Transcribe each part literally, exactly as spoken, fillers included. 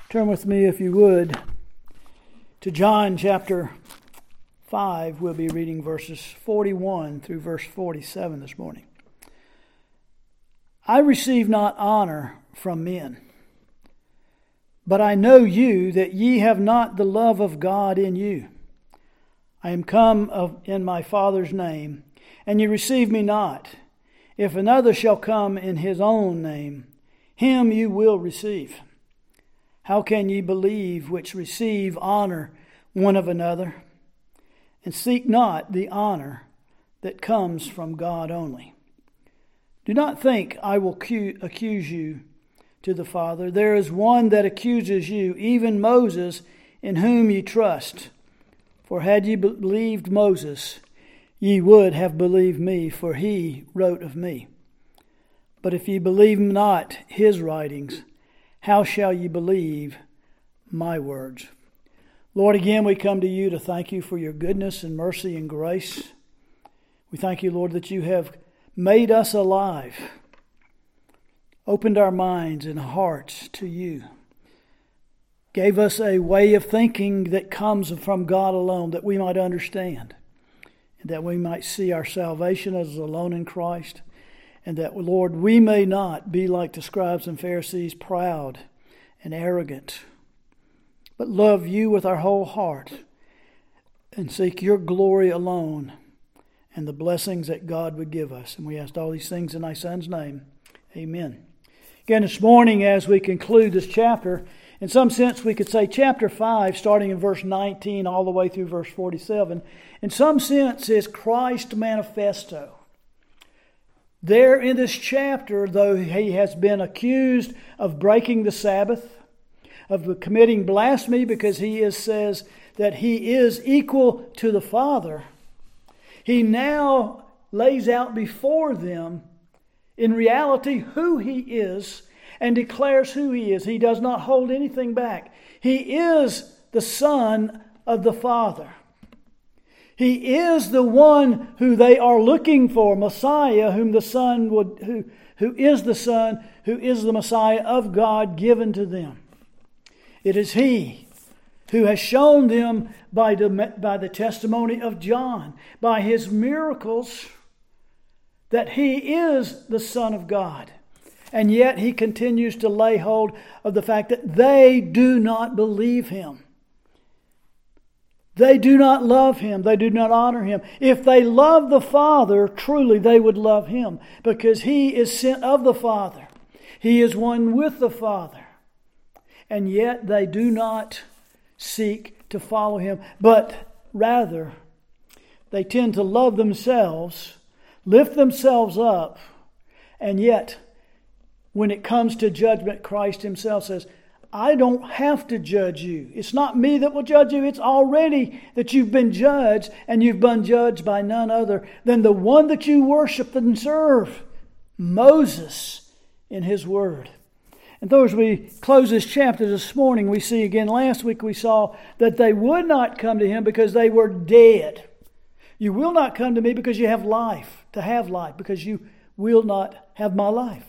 Turn with me, if you would, to John chapter five. We'll be reading verses forty-one through verse forty-seven this morning. I receive not honor from men, but I know you, that ye have not the love of God in you. I am come of, in my Father's name, and ye receive me not. If another shall come in his own name, him you will receive. How can ye believe which receive honor one of another, and seek not the honor that comes from God only? Do not think I will accuse you to the Father. There is one that accuses you, even Moses, in whom ye trust. For had ye believed Moses, ye would have believed me, for he wrote of me. But if ye believe not his writings, how shall ye believe my words? Lord, again we come to you to thank you for your goodness and mercy and grace. We thank you, Lord, that you have made us alive, opened our minds and hearts to you, gave us a way of thinking that comes from God alone, that we might understand, and that we might see our salvation as alone in Christ, and that, Lord, we may not be like the scribes and Pharisees, proud and arrogant, but love you with our whole heart and seek your glory alone and the blessings that God would give us. And we ask all these things in thy Son's name. Amen. Again, this morning, as we conclude this chapter, in some sense we could say chapter five, starting in verse nineteen all the way through verse forty-seven, in some sense is Christ's manifesto. There in this chapter, though he has been accused of breaking the Sabbath, of committing blasphemy because he is, says that he is equal to the Father, he now lays out before them in reality who he is and declares who he is. He does not hold anything back. He is the Son of the Father. He is the one who they are looking for, Messiah, whom the Son would, who, who is the Son, who is the Messiah of God given to them. It is He who has shown them by the, by the testimony of John, by His miracles, that He is the Son of God. And yet He continues to lay hold of the fact that they do not believe Him. They do not love Him. They do not honor Him. If they love the Father, truly they would love Him, because He is sent of the Father. He is one with the Father. And yet they do not seek to follow Him, but rather they tend to love themselves, lift themselves up, and yet when it comes to judgment, Christ Himself says, I don't have to judge you. It's not me that will judge you. It's already that you've been judged, and you've been judged by none other than the one that you worship and serve, Moses, in his word. And though as we close this chapter this morning, we see again, last week we saw that they would not come to Him because they were dead. You will not come to me because you have life, to have life, because you will not have my life.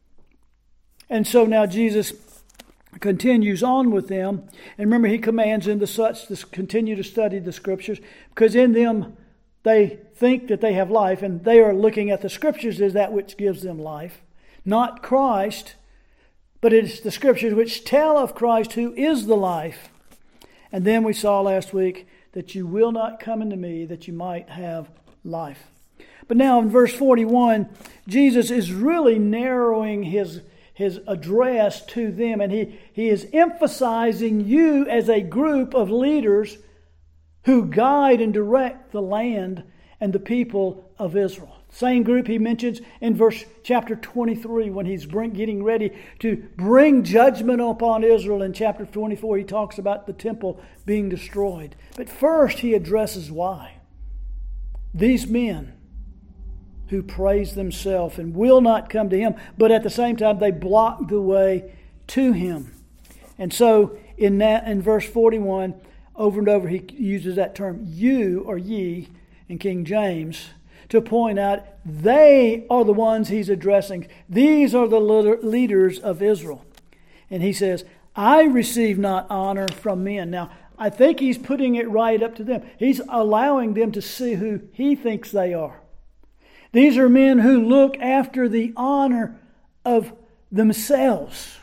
And so now Jesus continues on with them. And remember, He commands them to such to continue to study the Scriptures, because in them they think that they have life, and they are looking at the Scriptures as that which gives them life. Not Christ, but it is the Scriptures which tell of Christ, who is the life. And then we saw last week that you will not come into me that you might have life. But now in verse forty-one, Jesus is really narrowing His His address to them, and he, he is emphasizing you as a group of leaders who guide and direct the land and the people of Israel. Same group He mentions in verse chapter twenty-three when He's bring, getting ready to bring judgment upon Israel. In chapter twenty-four He talks about the temple being destroyed. But first He addresses why. These men who praise themselves and will not come to Him, but at the same time they block the way to Him. And so in that, in verse forty-one, over and over He uses that term you or ye in King James to point out they are the ones He's addressing. These are the leaders of Israel. And He says, I receive not honor from men. Now, I think he's putting it right up to them. He's allowing them to see who he thinks they are. These are men who look after the honor of themselves.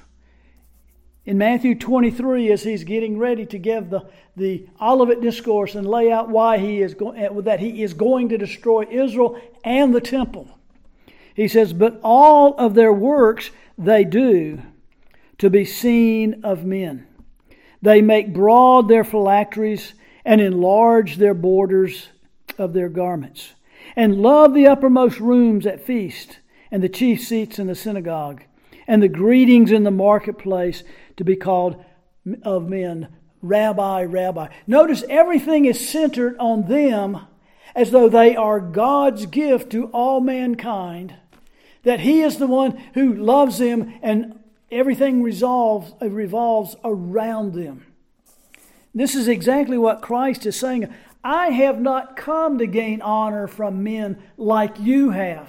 In Matthew twenty-three, as he's getting ready to give the, the Olivet Discourse and lay out why he is go- that he is going to destroy Israel and the temple, he says, "But all of their works they do to be seen of men. They make broad their phylacteries and enlarge their borders of their garments, and love the uppermost rooms at feast, and the chief seats in the synagogue, and the greetings in the marketplace, to be called of men, Rabbi, Rabbi." Notice everything is centered on them as though they are God's gift to all mankind, that He is the one who loves them and everything resolves, revolves around them. This is exactly what Christ is saying. I have not come to gain honor from men like you have.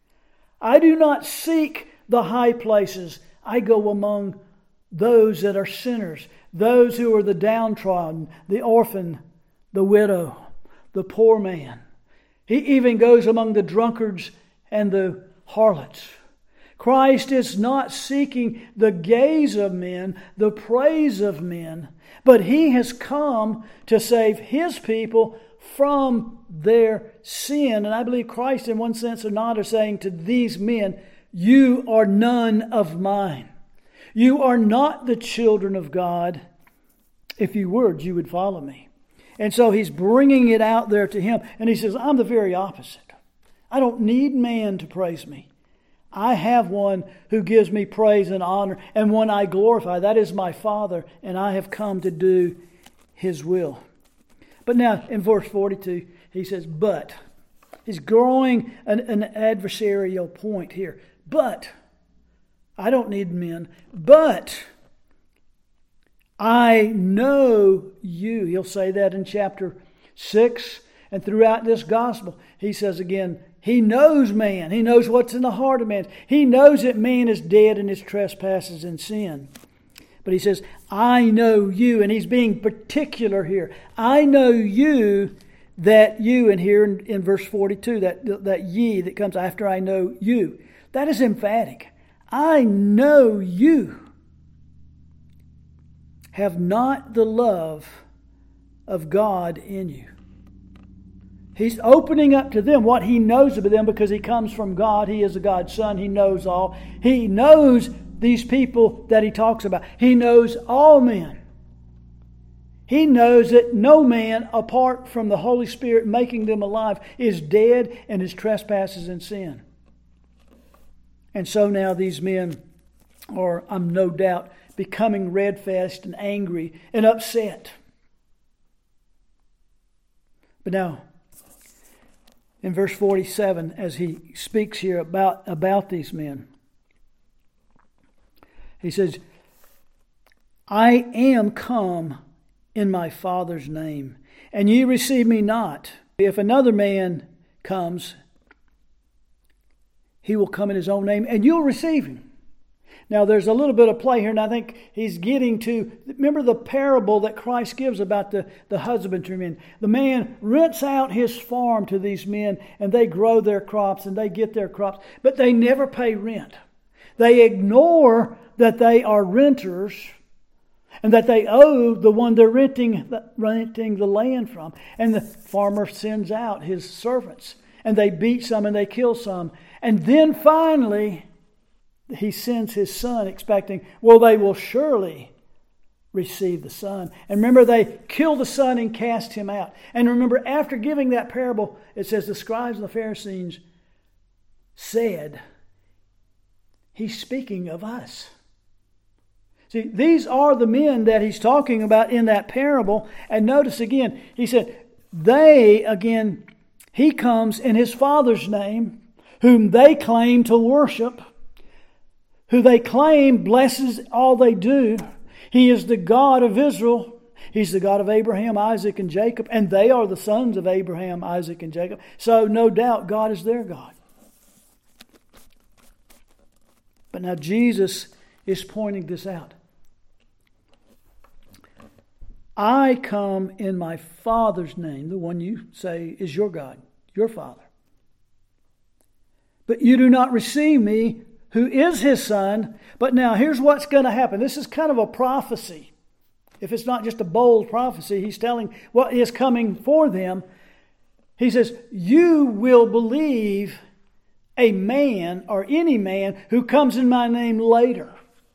I do not seek the high places. I go among those that are sinners, those who are the downtrodden, the orphan, the widow, the poor man. He even goes among the drunkards and the harlots. Christ is not seeking the gaze of men, the praise of men, but He has come to save His people from their sin. And I believe Christ, in one sense or not, is saying to these men, you are none of mine. You are not the children of God. If you were, you would follow me. And so He's bringing it out there to him. And He says, I'm the very opposite. I don't need man to praise me. I have one who gives me praise and honor, and one I glorify. That is my Father, and I have come to do His will. But now in verse forty-two, he says, but. He's growing an, an adversarial point here. But, I don't need men, but I know you. He'll say that in chapter six, and throughout this gospel, he says again, He knows man. He knows what's in the heart of man. He knows that man is dead in his trespasses and sin. But he says, I know you. And he's being particular here. I know you, that you, and here in, in verse forty-two, that, that ye that comes after I know you. That is emphatic. I know you have not the love of God in you. He's opening up to them what He knows about them because He comes from God. He is a God's Son. He knows all. He knows these people that He talks about. He knows all men. He knows that no man, apart from the Holy Spirit making them alive, is dead in his trespasses and sin. And so now these men are, I'm no doubt, becoming red-faced and angry and upset. But now, in verse forty-seven, as he speaks here about, about these men, he says, I am come in my Father's name, and ye receive me not. If another man comes, he will come in his own name, and you'll receive him. Now, there's a little bit of play here, and I think he's getting to, remember the parable that Christ gives about the, the husbandryman. The man rents out his farm to these men, and they grow their crops, and they get their crops, but they never pay rent. They ignore that they are renters, and that they owe the one they're renting, renting the land from. And the farmer sends out his servants, and they beat some and they kill some. And then finally, he sends his son expecting, well, they will surely receive the son. And remember, they kill the son and cast him out. And remember, after giving that parable, it says the scribes and the Pharisees said, he's speaking of us. See, these are the men that he's talking about in that parable. And notice again, he said, they, again, he comes in his Father's name, whom they claim to worship, who they claim blesses all they do. He is the God of Israel. He's the God of Abraham, Isaac, and Jacob. And they are the sons of Abraham, Isaac, and Jacob. So no doubt God is their God. But now Jesus is pointing this out. I come in my Father's name, the one you say is your God, your Father. But you do not receive me, who is his Son. But now here's what's going to happen. This is kind of a prophecy. If it's not just a bold prophecy, he's telling what is coming for them. He says, you will believe a man or any man who comes in my name later.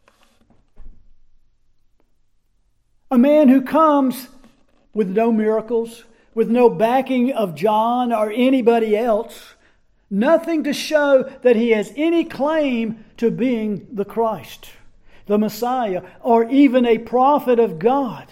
A man who comes with no miracles, with no backing of John or anybody else. Nothing to show that he has any claim to being the Christ, the Messiah, or even a prophet of God.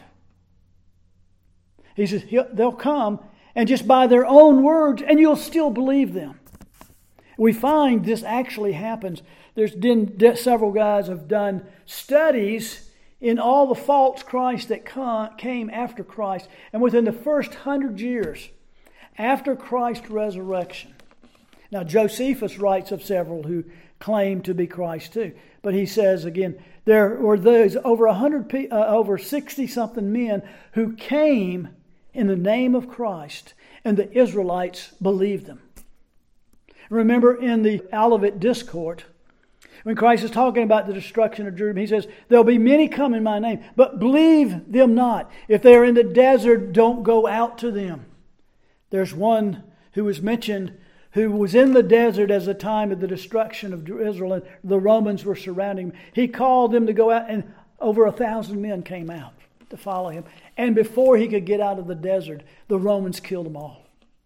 He says they'll come and just by their own words, and you'll still believe them. We find this actually happens. There's been several guys have done studies in all the false Christ that came after Christ, and within the first hundred years after Christ's resurrection. Now Josephus writes of several who claim to be Christ too, but he says again there were those over a hundred, uh, over sixty something men who came in the name of Christ, and the Israelites believed them. Remember in the Olivet Discourse, when Christ is talking about the destruction of Jerusalem, he says, there'll be many come in my name, but believe them not. If they are in the desert, don't go out to them. There's one who was mentioned who was in the desert as the time of the destruction of Israel, and the Romans were surrounding him. He called them to go out, and over a thousand men came out to follow him. And before he could get out of the desert, the Romans killed them all.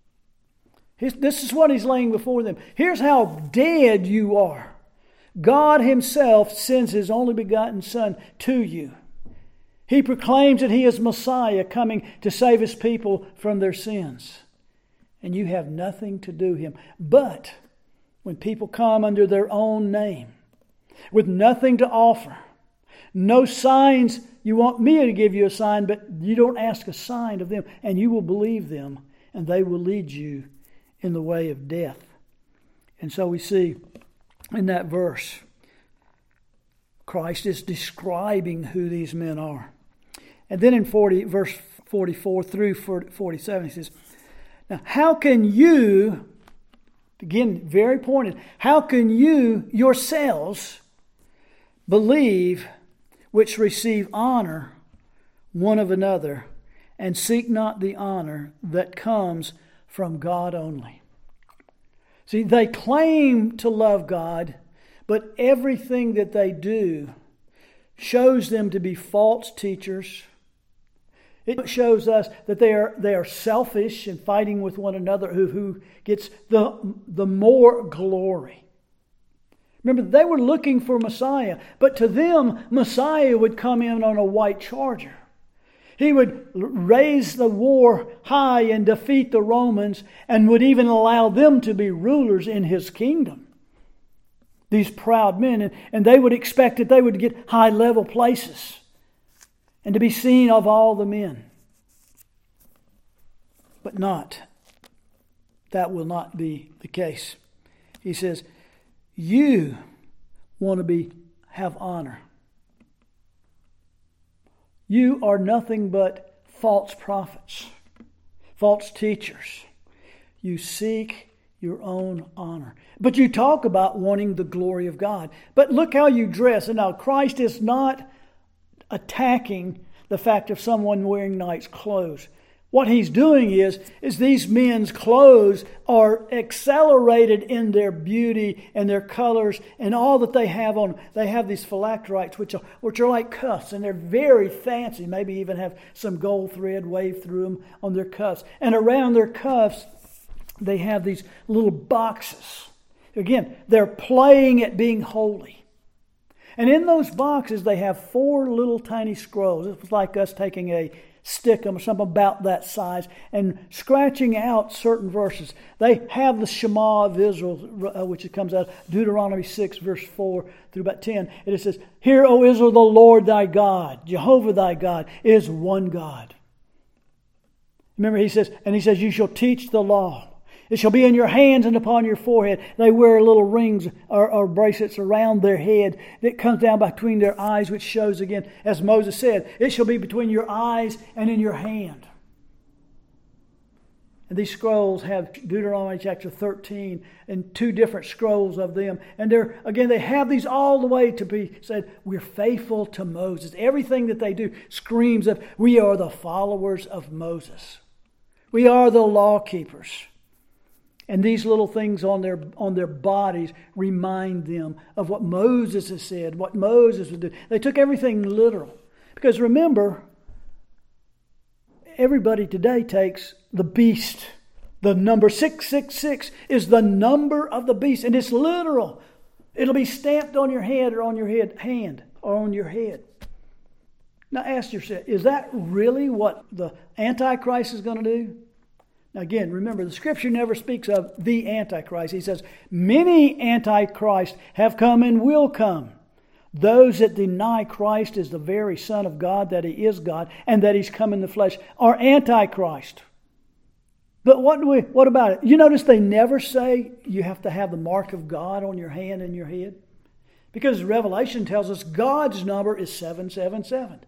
This is what he's laying before them. Here's how dead you are. God himself sends his only begotten Son to you. He proclaims that he is Messiah coming to save his people from their sins. And you have nothing to do with him. But when people come under their own name, with nothing to offer, no signs, you want me to give you a sign, but you don't ask a sign of them, and you will believe them, and they will lead you in the way of death. And so we see in that verse, Christ is describing who these men are. And then in forty, verse forty-four through forty-seven, he says, now how can you, again, very pointed, how can you yourselves believe which receive honor one of another, and seek not the honor that comes from God only? See, they claim to love God, but everything that they do shows them to be false teachers. It shows us that they are they are selfish and fighting with one another, who, who gets the, the more glory. Remember, they were looking for Messiah, but to them, Messiah would come in on a white charger. He would raise the war high and defeat the Romans, and would even allow them to be rulers in his kingdom. These proud men, and, and they would expect that they would get high level places and to be seen of all the men. But not. That will not be the case. He says, you want to be have honor. You are nothing but false prophets, false teachers. You seek your own honor. But you talk about wanting the glory of God. But look how you dress. And now Christ is not attacking the fact of someone wearing nice clothes. What he's doing is, is these men's clothes are accelerated in their beauty and their colors and all that they have on. They have these phylacterites, which are, which are like cuffs, and they're very fancy. Maybe even have some gold thread waved through them on their cuffs. And around their cuffs, they have these little boxes. Again, they're playing at being holy. And in those boxes, they have four little tiny scrolls. It's like us taking a stickum or something about that size and scratching out certain verses. They have the Shema of Israel, uh, which comes out of Deuteronomy six, verse four through about ten. And it says, "Hear, O Israel, the Lord thy God, Jehovah thy God, is one God." Remember, he says, and he says, "You shall teach the law. It shall be in your hands and upon your forehead. They wear little rings or, or bracelets around their head that comes down between their eyes, which shows again, as Moses said, it shall be between your eyes and in your hand. And these scrolls have Deuteronomy chapter thirteen and two different scrolls of them. And they're, again, they have these all the way to be said, we're faithful to Moses. Everything that they do screams of, we are the followers of Moses. We are the law keepers. And these little things on their on their bodies remind them of what Moses has said, what Moses would do. They took everything literal. Because remember, everybody today takes the beast. The number six six six is the number of the beast. And it's literal. It'll be stamped on your head or on your head, hand or on your head. Now ask yourself, is that really what the Antichrist is going to do? Now again, remember, the Scripture never speaks of the Antichrist. He says, many Antichrists have come and will come. Those that deny Christ as the very Son of God, that He is God, and that He's come in the flesh, are Antichrist. But what do we? What about it? You notice they never say you have to have the mark of God on your hand and your head. Because Revelation tells us God's number is seven seven seven.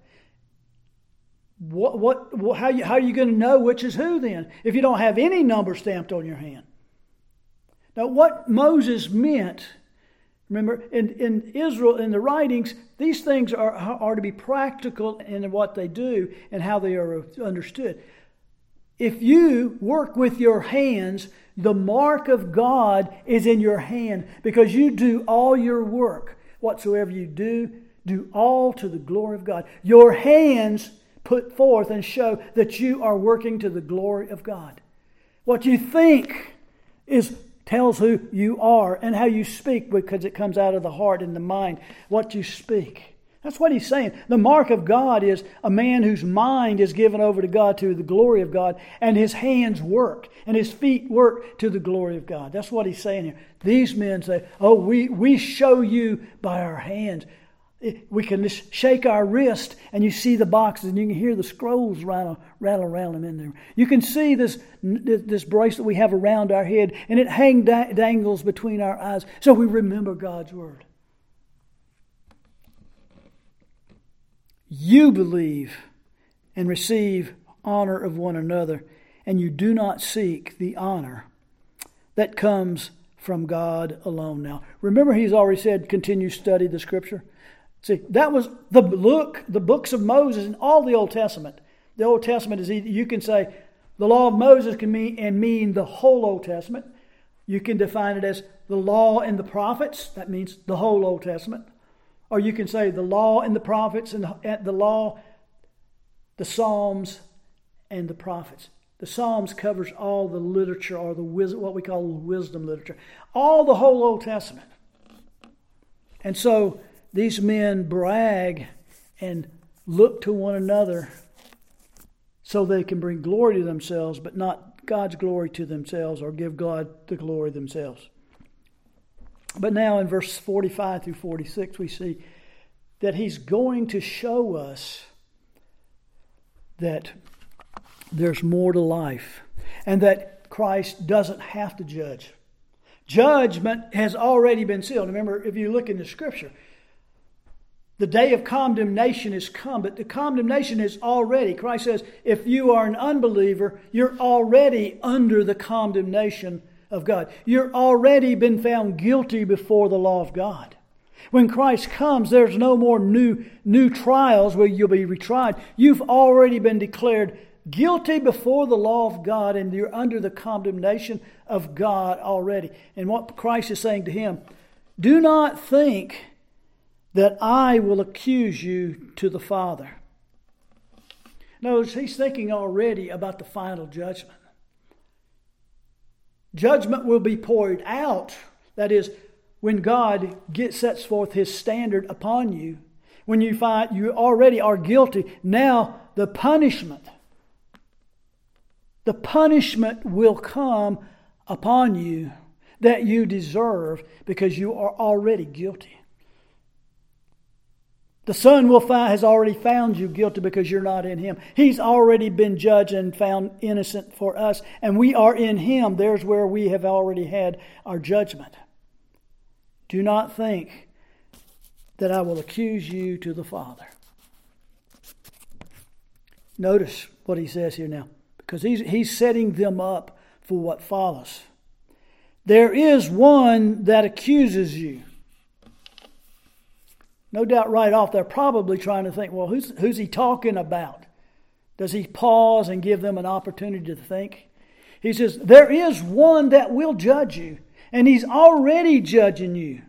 What, what, how, you, how are you going to know which is who then, if you don't have any number stamped on your hand? Now, what Moses meant, remember, in, in Israel, in the writings, these things are, are to be practical in what they do and how they are understood. If you work with your hands, the mark of God is in your hand because you do all your work. Whatsoever you do, do all to the glory of God. Your hands put forth and show that you are working to the glory of God. What you think is tells who you are and how you speak, because it comes out of the heart and the mind, what you speak. That's what he's saying. The mark of God is a man whose mind is given over to God, to the glory of God, and his hands work and his feet work to the glory of God. That's what he's saying here. These men say, oh, we, we show you by our hands. We can just shake our wrist and you see the boxes and you can hear the scrolls rattle, rattle around them in there. You can see this this bracelet we have around our head and it hang dangles between our eyes so we remember God's word. You believe and receive honor of one another, and you do not seek the honor that comes from God alone. Now, remember he's already said, continue to study the Scripture. See, that was the look, the books of Moses and all the Old Testament. The Old Testament is, you can say, the law of Moses can mean and mean the whole Old Testament. You can define it as the law and the prophets. That means the whole Old Testament. Or you can say the law and the prophets and the, the law, the Psalms and the prophets. The Psalms covers all the literature, or the what we call wisdom literature. All the whole Old Testament. And so these men brag and look to one another so they can bring glory to themselves, but not God's glory to themselves, or give God the glory themselves. But now in verse forty-five through forty-six, we see that he's going to show us that there's more to life and that Christ doesn't have to judge. Judgment has already been sealed. Remember, if you look in the Scripture, the day of condemnation has come, but the condemnation is already, Christ says, if you are an unbeliever, you're already under the condemnation of God. You're already been found guilty before the law of God. When Christ comes, there's no more new, new trials where you'll be retried. You've already been declared guilty before the law of God, and you're under the condemnation of God already. And what Christ is saying to him, do not think that I will accuse you to the Father. Notice he's thinking already about the final judgment. Judgment will be poured out. That is, when God gets, sets forth His standard upon you, when you find you already are guilty, now the punishment, the punishment will come upon you that you deserve because you are already guilty. The Son will find, has already found you guilty because you're not in Him. He's already been judged and found innocent for us. And we are in Him. There's where we have already had our judgment. Do not think that I will accuse you to the Father. Notice what he says here now. Because he's, he's setting them up for what follows. There is one that accuses you. No doubt right off they're probably trying to think, well, who's, who's he talking about? Does he pause and give them an opportunity to think? He says, there is one that will judge you, and he's already judging you.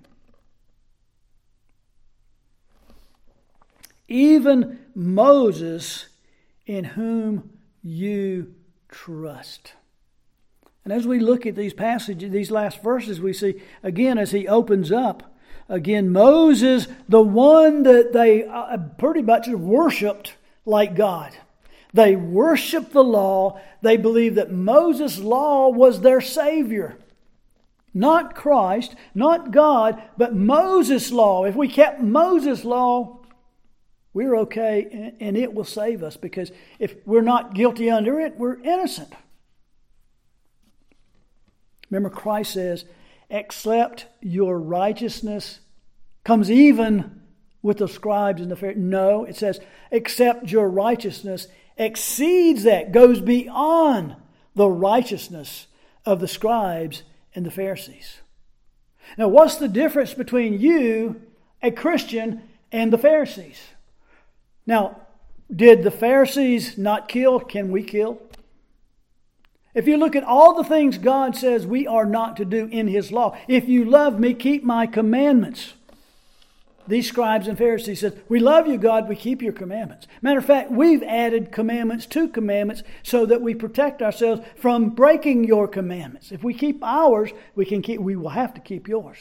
Even Moses, in whom you trust. And as we look at these passages, these last verses, we see, again, as he opens up, again, Moses, the one that they uh, pretty much worshipped like God. They worshiped the law. They believed that Moses' law was their Savior. Not Christ, not God, but Moses' law. If we kept Moses' law, we're okay and it will save us, because if we're not guilty under it, we're innocent. Remember, Christ says, except your righteousness comes even with the scribes and the Pharisees. No, it says, except your righteousness exceeds that, goes beyond the righteousness of the scribes and the Pharisees. Now, what's the difference between you, a Christian, and the Pharisees? Now, did the Pharisees not kill? Can we kill? If you look at all the things God says we are not to do in His law, if you love me, keep my commandments. These scribes and Pharisees said, we love you, God, we keep your commandments. Matter of fact, we've added commandments to commandments so that we protect ourselves from breaking your commandments. If we keep ours, we can keep, we will have to keep yours.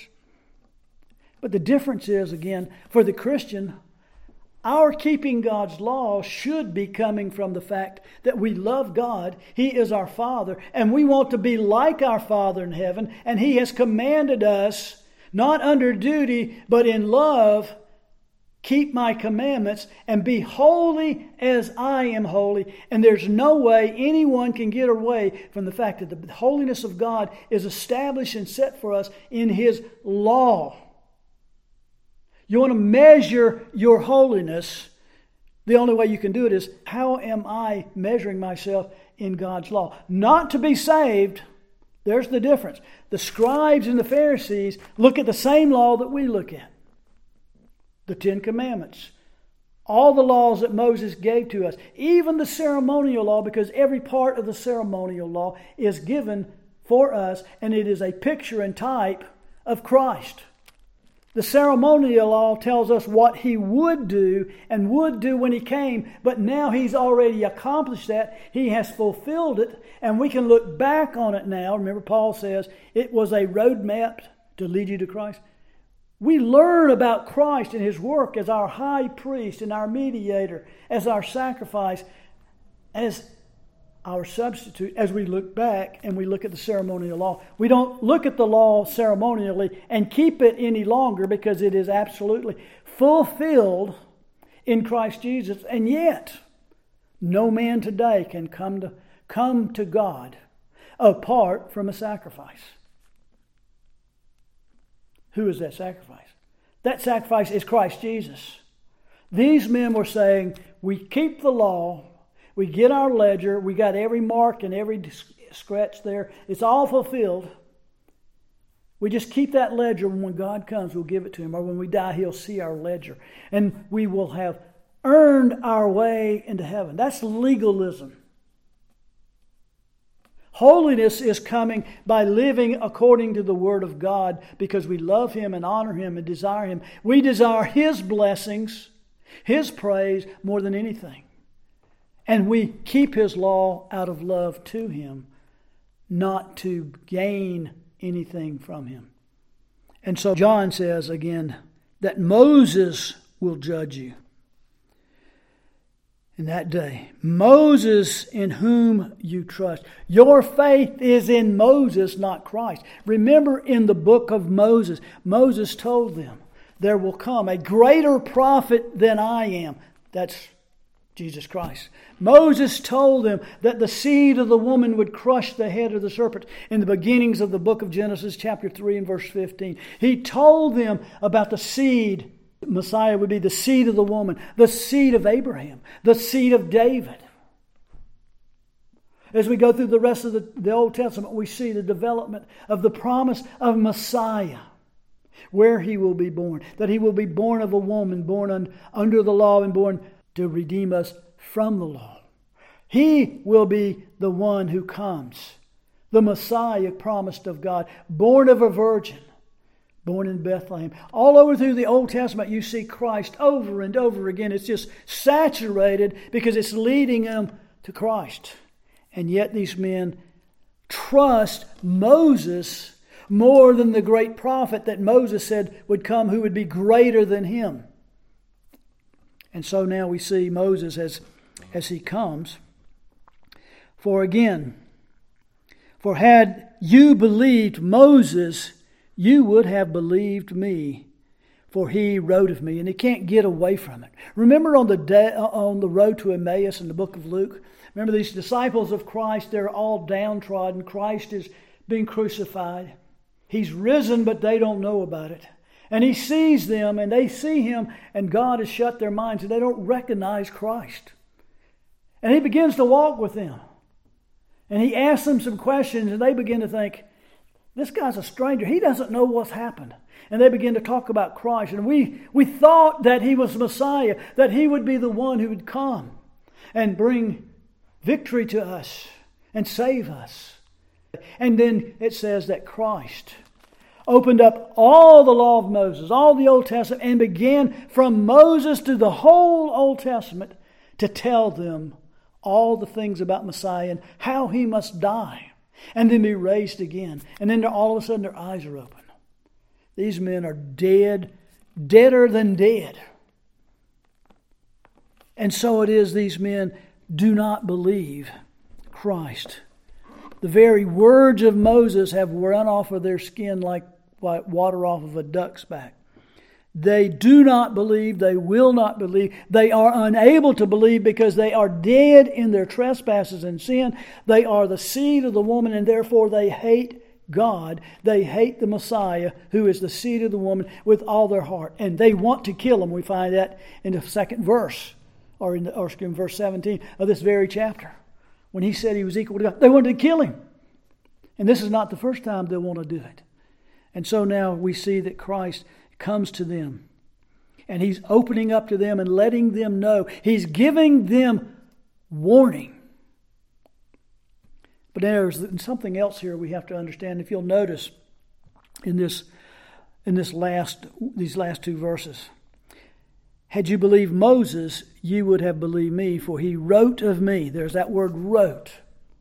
But the difference is, again, for the Christian, our keeping God's law should be coming from the fact that we love God. He is our Father, and we want to be like our Father in heaven, and He has commanded us, not under duty, but in love, keep my commandments and be holy as I am holy. And there's no way anyone can get away from the fact that the holiness of God is established and set for us in His law. You want to measure your holiness, the only way you can do it is, how am I measuring myself in God's law? Not to be saved. There's the difference. The scribes and the Pharisees look at the same law that we look at. The Ten Commandments. All the laws that Moses gave to us. Even the ceremonial law, because every part of the ceremonial law is given for us, and it is a picture and type of Christ. The ceremonial law tells us what He would do and would do when He came, but now He's already accomplished that. He has fulfilled it, and we can look back on it now. Remember, Paul says it was a roadmap to lead you to Christ. We learn about Christ and His work as our high priest and our mediator, as our sacrifice, as our substitute, as we look back and we look at the ceremonial law. We don't look at the law ceremonially and keep it any longer, because it is absolutely fulfilled in Christ Jesus. And yet, no man today can come to, come to God apart from a sacrifice. Who is that sacrifice? That sacrifice is Christ Jesus. These men were saying, we keep the law, we get our ledger, we got every mark and every scratch there. It's all fulfilled. We just keep that ledger, and when God comes, we'll give it to Him. Or when we die, He'll see our ledger. And we will have earned our way into heaven. That's legalism. Holiness is coming by living according to the Word of God, because we love Him and honor Him and desire Him. We desire His blessings, His praise more than anything. And we keep His law out of love to Him, not to gain anything from Him. And so John says again that Moses will judge you in that day. Moses, in whom you trust. Your faith is in Moses, not Christ. Remember, in the book of Moses, Moses told them there will come a greater prophet than I am. That's Jesus Christ. Moses told them that the seed of the woman would crush the head of the serpent in the beginnings of the book of Genesis chapter three and verse fifteen. He told them about the seed. Messiah would be the seed of the woman, the seed of Abraham, the seed of David. As we go through the rest of the, the Old Testament, we see the development of the promise of Messiah, where He will be born, that He will be born of a woman, born un, under the law and born to redeem us from the law. He will be the one who comes, the Messiah promised of God, born of a virgin, born in Bethlehem. All over through the Old Testament, you see Christ over and over again. It's just saturated because it's leading them to Christ. And yet these men trust Moses more than the great prophet that Moses said would come, who would be greater than him. And so now we see Moses as, as he comes. For again, for had you believed Moses, you would have believed me, for he wrote of me. And he can't get away from it. Remember on the day, on the road to Emmaus in the book of Luke? Remember these disciples of Christ, they're all downtrodden. Christ is being crucified. He's risen, but they don't know about it. And He sees them, and they see Him, and God has shut their minds, and they don't recognize Christ. And He begins to walk with them. And He asks them some questions, and they begin to think, this guy's a stranger. He doesn't know what's happened. And they begin to talk about Christ. And we, we thought that He was Messiah, that He would be the one who would come and bring victory to us and save us. And then it says that Christ opened up all the law of Moses, all the Old Testament, and began from Moses to the whole Old Testament to tell them all the things about Messiah and how He must die and then be raised again. And then all of a sudden their eyes are open. These men are dead, deader than dead. And so it is, these men do not believe Christ. The very words of Moses have run off of their skin like water off of a duck's back. They do not believe. They will not believe. They are unable to believe because they are dead in their trespasses and sin. They are the seed of the woman, and therefore they hate God. They hate the Messiah, who is the seed of the woman, with all their heart. And they want to kill him. We find that in the second verse, or in, the, or in verse seventeen of this very chapter. When he said he was equal to God, they wanted to kill him. And this is not the first time they want to do it. And so now we see that Christ comes to them. And He's opening up to them and letting them know. He's giving them warning. But there's something else here we have to understand. If you'll notice in this, in this last, these last two verses. Had you believed Moses, you would have believed me, for he wrote of me. There's that word wrote.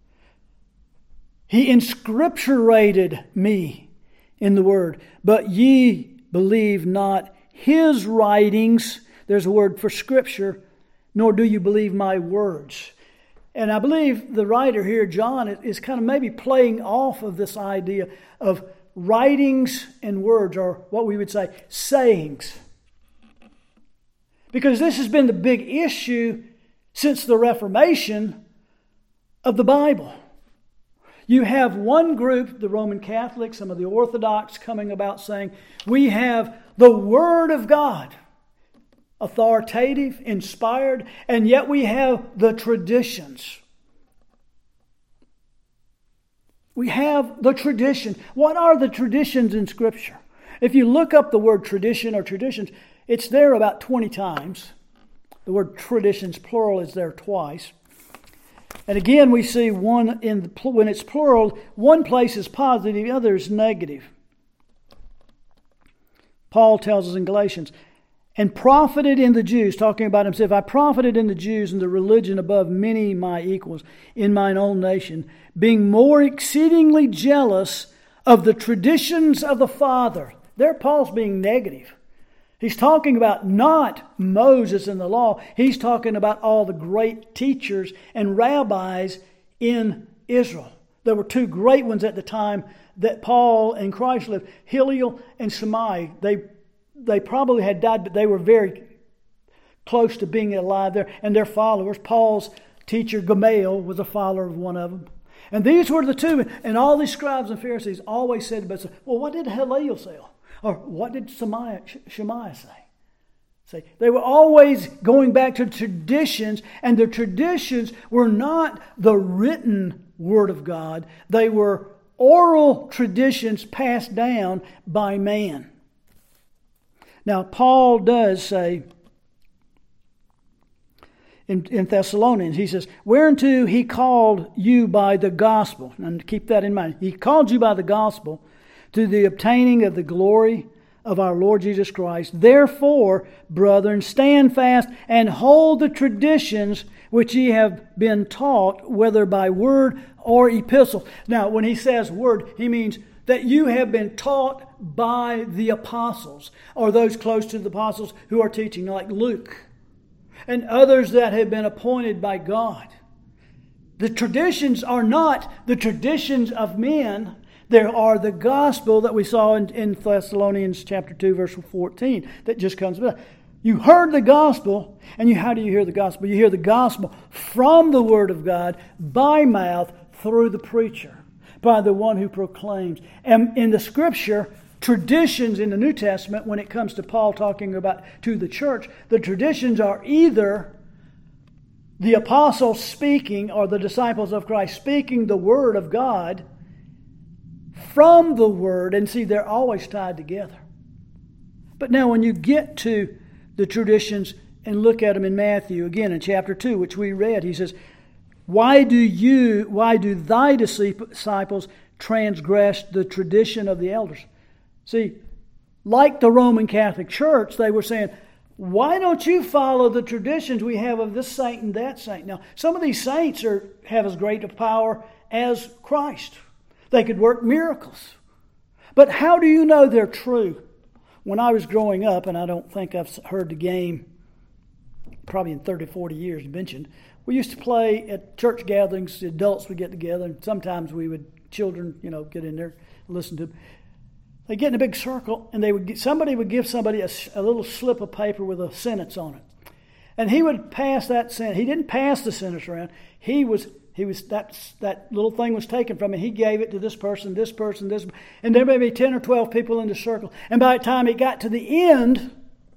He inscripturated me in the word. But ye believe not his writings. There's a word for scripture. Nor do you believe my words. And I believe the writer here, John, is kind of maybe playing off of this idea of writings and words, or what we would say, sayings. Because this has been the big issue since the Reformation of the Bible. You have one group, the Roman Catholics, some of the Orthodox, coming about saying, we have the Word of God, authoritative, inspired, and yet we have the traditions. We have the tradition. What are the traditions in Scripture? If you look up the word tradition or traditions, it's there about twenty times. The word traditions, plural, is there twice. And again, we see one in the, when it's plural, one place is positive, the other is negative. Paul tells us in Galatians, and profited in the Jews, talking about himself, I profited in the Jews and the religion above many my equals in mine own nation, being more exceedingly jealous of the traditions of the Father. There Paul's being negative. He's talking about not Moses and the law. He's talking about all the great teachers and rabbis in Israel. There were two great ones at the time that Paul and Christ lived, Hillel and Shammai. They they probably had died, but they were very close to being alive there. And their followers, Paul's teacher Gamaliel was a follower of one of them. And these were the two. And all these scribes and Pharisees always said to themselves, well, what did Hillel say? Or what did Shemaiah, Shemaiah say? See, they were always going back to traditions, and the traditions were not the written Word of God. They were oral traditions passed down by man. Now, Paul does say in, in Thessalonians, he says, whereunto he called you by the gospel. And keep that in mind. He called you by the gospel to the obtaining of the glory of our Lord Jesus Christ. Therefore, brethren, stand fast and hold the traditions which ye have been taught, whether by word or epistle. Now, when he says word, he means that you have been taught by the apostles, or those close to the apostles who are teaching, like Luke, and others that have been appointed by God. The traditions are not the traditions of men. There are the gospel that we saw in, in Thessalonians chapter two, verse fourteen, that just comes with it. You heard the gospel, and you how do you hear the gospel? You hear the gospel from the Word of God, by mouth, through the preacher, by the one who proclaims. And in the Scripture, traditions in the New Testament, when it comes to Paul talking about to the church, the traditions are either the apostles speaking, or the disciples of Christ speaking the Word of God from the Word, and see, they're always tied together. But now when you get to the traditions and look at them in Matthew, again in chapter two, which we read, he says, Why do you, why do thy disciples transgress the tradition of the elders? See, like the Roman Catholic Church, they were saying, why don't you follow the traditions we have of this saint and that saint? Now, some of these saints are have as great a power as Christ. They could work miracles. But how do you know they're true? When I was growing up, and I don't think I've heard the game probably in thirty, forty years mentioned, we used to play at church gatherings. The adults would get together, and sometimes we would, children, you know, get in there and listen to them. They get in a big circle, and they would get, somebody would give somebody a, a little slip of paper with a sentence on it. And he would pass that sentence. He didn't pass the sentence around. He was... He was that that little thing was taken from him. He gave it to this person, this person, this, and there may be ten or twelve people in the circle. And by the time it got to the end,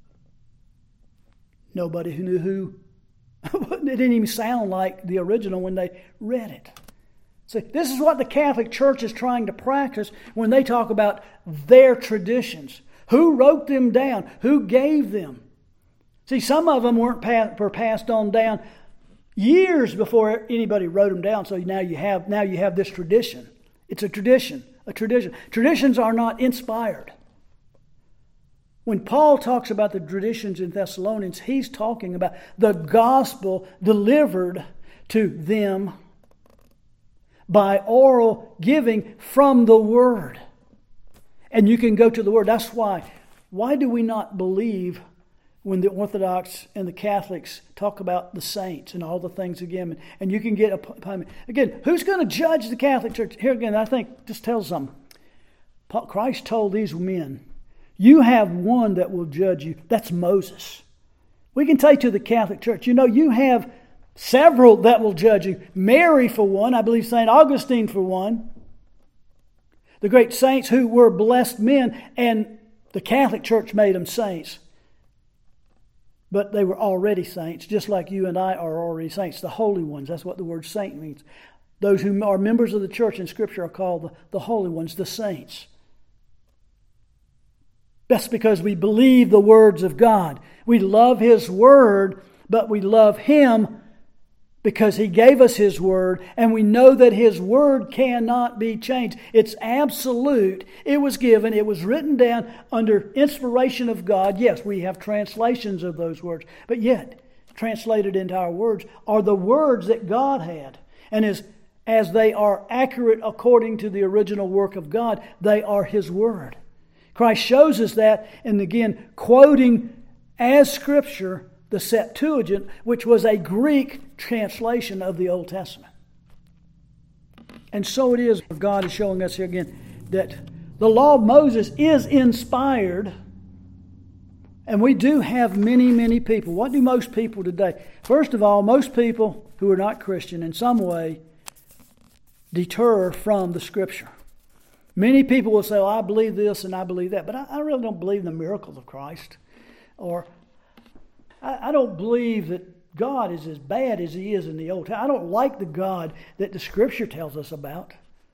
nobody who knew who. It didn't even sound like the original when they read it. So this is what the Catholic Church is trying to practice when they talk about their traditions. Who wrote them down? Who gave them? See, some of them weren't pa- were passed on down years before anybody wrote them down. So now you have now you have this tradition. It's a tradition, a tradition. Traditions are not inspired. When Paul talks about the traditions in Thessalonians, he's talking about the gospel delivered to them by oral giving from the Word. And you can go to the Word. That's why. Why do we not believe when the Orthodox and the Catholics talk about the saints and all the things again? And you can get a... Again, who's going to judge the Catholic Church? Here again, I think, just tells something. Christ told these men, you have one that will judge you. That's Moses. We can take to the Catholic Church, you know, you have several that will judge you. Mary, for one. I believe Saint Augustine, for one. The great saints who were blessed men, and the Catholic Church made them saints. But they were already saints, just like you and I are already saints. The holy ones, that's what the word saint means. Those who are members of the church in Scripture are called the, the holy ones, the saints. That's because we believe the words of God. We love His Word, but we love Him because He gave us His Word, and we know that His Word cannot be changed. It's absolute. It was given. It was written down under inspiration of God. Yes, we have translations of those words, but yet, translated into our words are the words that God had. And as, as they are accurate according to the original work of God, they are His Word. Christ shows us that, and again, quoting as Scripture the Septuagint, which was a Greek translation of the Old Testament. And so it is, God is showing us here again that the law of Moses is inspired, And we do have many, many people. What do most people today? First of all, most people who are not Christian in some way deter from the Scripture. Many people will say, well, I believe this and I believe that, but I, I really don't believe in the miracles of Christ. Or I, I don't believe that God is as bad as He is in the Old Testament. I don't like the God that the Scripture tells us about.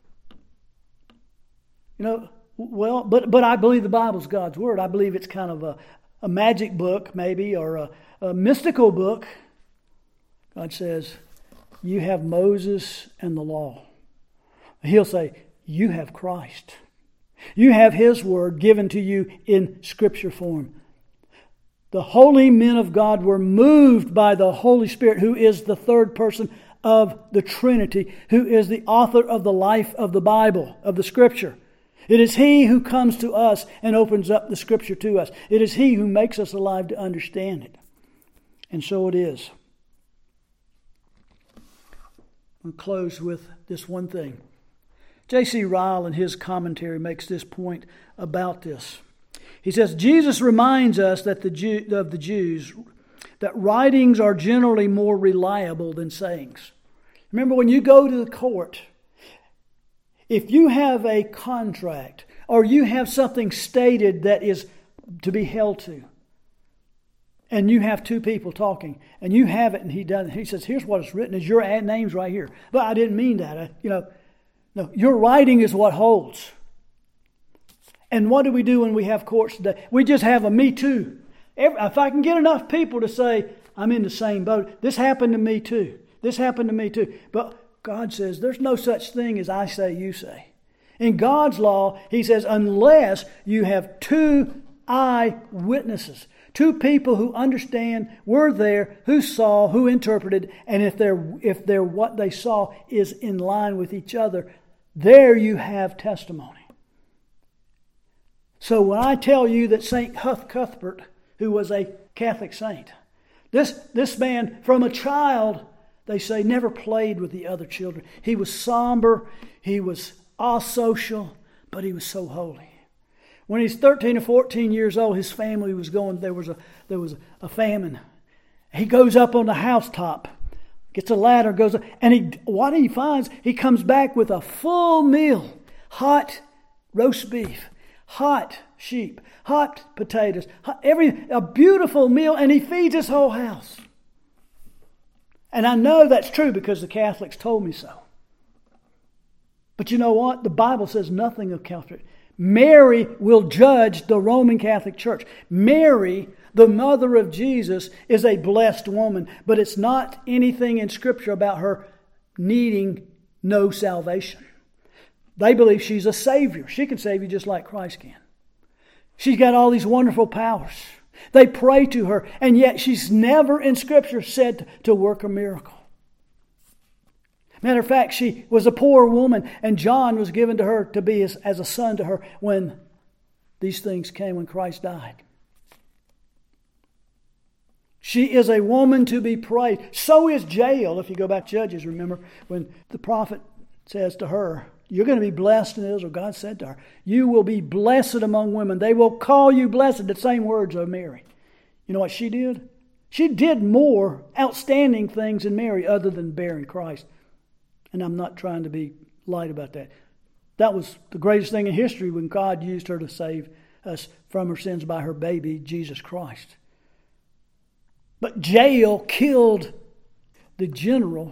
You know, well, but but I believe the Bible's God's Word. I believe it's kind of a, a magic book, maybe, or a, a mystical book. God says, you have Moses and the law. He'll say, you have Christ. You have His Word given to you in Scripture form. The holy men of God were moved by the Holy Spirit, who is the third person of the Trinity, who is the author of the life of the Bible, of the Scripture. It is He who comes to us and opens up the Scripture to us. It is He who makes us alive to understand it. And so it is. I'll close with this one thing. J C Ryle in his commentary makes this point about this. He says, Jesus reminds us that the Jew, of the Jews that writings are generally more reliable than sayings. Remember, when you go to the court, if you have a contract or you have something stated that is to be held to, and you have two people talking, and you have it, and he doesn't, he says, here's what it's written, is your name's right here. But I didn't mean that. I, you know, no, your writing is what holds. And what do we do when we have courts today? We just have a me too. Every, if I can get enough people to say, I'm in the same boat, this happened to me too. This happened to me too. But God says, there's no such thing as I say, you say. In God's law, He says, unless you have two eyewitnesses, two people who understand, were there, who saw, who interpreted, and if they're, if they're what they saw is in line with each other, there you have testimony. So when I tell you that Saint Huth Cuthbert, who was a Catholic saint, this, this man from a child, they say, never played with the other children. He was somber, he was asocial, but he was so holy. When he's thirteen or fourteen years old, his family was going, there was a there was a famine. He goes up on the housetop, gets a ladder, goes up, and he what he finds, he comes back with a full meal, hot roast beef, hot sheep, hot potatoes, hot, every a beautiful meal, and he feeds his whole house. And I know that's true because the Catholics told me so. But you know what? The Bible says nothing of Catholic. Mary will judge the Roman Catholic Church. Mary, the mother of Jesus, is a blessed woman, but it's not anything in Scripture about her needing no salvation. They believe she's a Savior. She can save you just like Christ can. She's got all these wonderful powers. They pray to her, and yet she's never in Scripture said to work a miracle. Matter of fact, she was a poor woman, and John was given to her to be as, as a son to her when these things came, when Christ died. She is a woman to be praised. So is Jael. If you go back to Judges, remember when the prophet says to her, you're going to be blessed in Israel. God said to her, you will be blessed among women. They will call you blessed. The same words of Mary. You know what she did? She did more outstanding things than Mary other than bearing Christ. And I'm not trying to be light about that. That was the greatest thing in history when God used her to save us from her sins by her baby, Jesus Christ. But Jael killed the general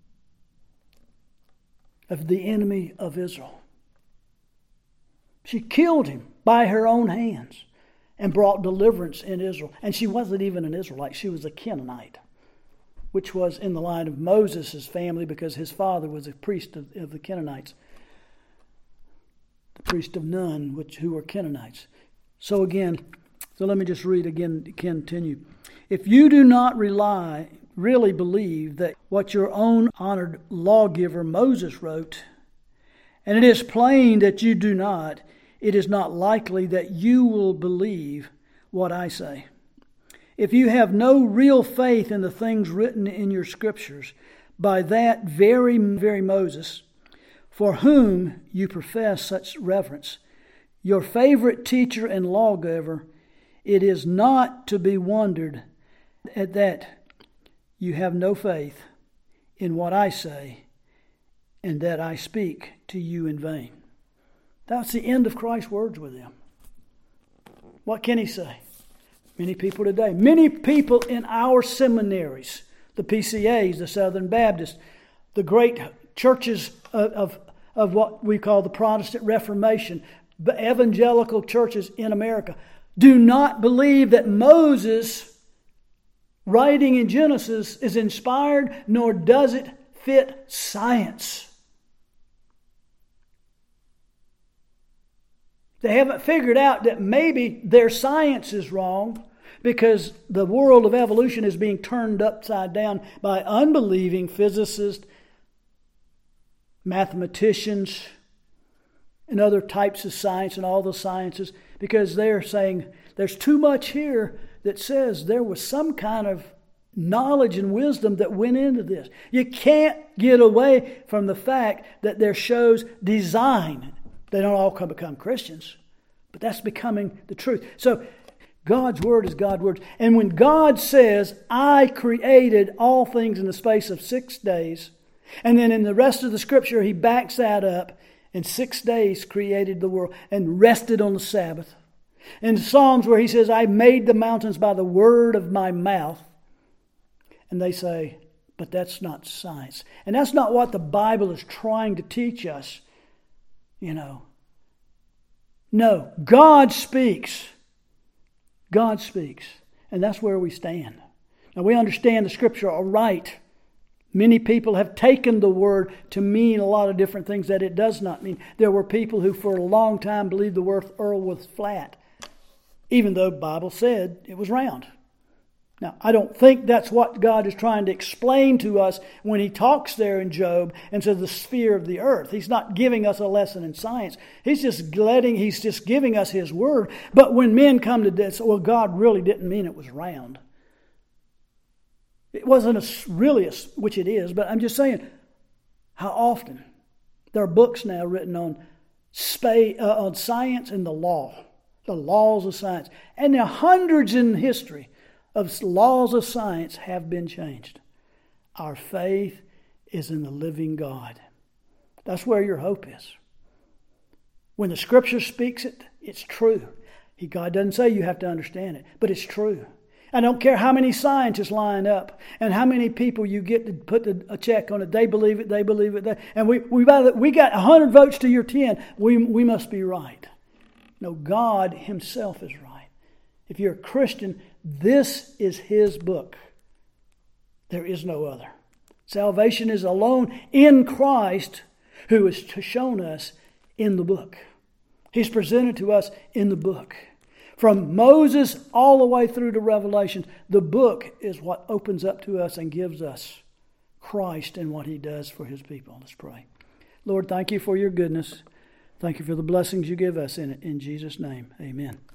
of the enemy of Israel. She killed him by her own hands and brought deliverance in Israel. And she wasn't even an Israelite. She was a Canaanite, which was in the line of Moses' family because his father was a priest of, of the Canaanites. The priest of Nun, which who were Canaanites. So again, so let me just read again, continue. If you do not rely, really believe that what your own honored lawgiver Moses wrote, and it is plain that you do not, it is not likely that you will believe what I say. If you have no real faith in the things written in your scriptures by that very, very Moses, for whom you profess such reverence, your favorite teacher and lawgiver, It is not to be wondered at that you have no faith in what I say, and that I speak to you in vain. That's the end of Christ's words with them. What can he say? Many people today, many people in our seminaries, the P C As, the Southern Baptists, the great churches of, of, of what we call the Protestant Reformation, the evangelical churches in America, do not believe that Moses writing in Genesis is inspired, nor does it fit science. They haven't figured out that maybe their science is wrong because the world of evolution is being turned upside down by unbelieving physicists, mathematicians, and other types of science and all the sciences, because they're saying there's too much here that says there was some kind of knowledge and wisdom that went into this. You can't get away from the fact that there shows design. They don't all come become Christians, but that's becoming the truth. So God's word is God's word. And when God says, I created all things in the space of six days, and then in the rest of the scripture, he backs that up. In six days created the world and rested on the Sabbath. In Psalms where he says, I made the mountains by the word of my mouth. And they say, but that's not science. And that's not what the Bible is trying to teach us. You know. No, God speaks. God speaks. And that's where we stand. Now we understand the scripture all right. Many people have taken the word to mean a lot of different things that it does not mean. There were people who for a long time believed the word earth was flat, even though the Bible said it was round. Now, I don't think that's what God is trying to explain to us when he talks there in Job and says the sphere of the earth. He's not giving us a lesson in science. He's just letting, he's just giving us his word. But when men come to this, well, God really didn't mean it was round. It wasn't a, really, a, which it is, but I'm just saying, how often there are books now written on, spa, uh, on science and the law, the laws of science. And there are hundreds in history of laws of science have been changed. Our faith is in the living God. That's where your hope is. When the scripture speaks it, it's true. He, God doesn't say you have to understand it, but it's true. I don't care how many scientists line up and how many people you get to put the, a check on it. They believe it, they believe it. They, and we we, we got one hundred votes to your ten. We, we must be right. No, God himself is right. If you're a Christian, this is his book. There is no other. Salvation is alone in Christ, who is shown us in the book. He's presented to us in the book. From Moses all the way through to Revelation, the book is what opens up to us and gives us Christ and what he does for his people. Let's pray. Lord, thank you for your goodness. Thank you for the blessings you give us in it. In Jesus' name, amen.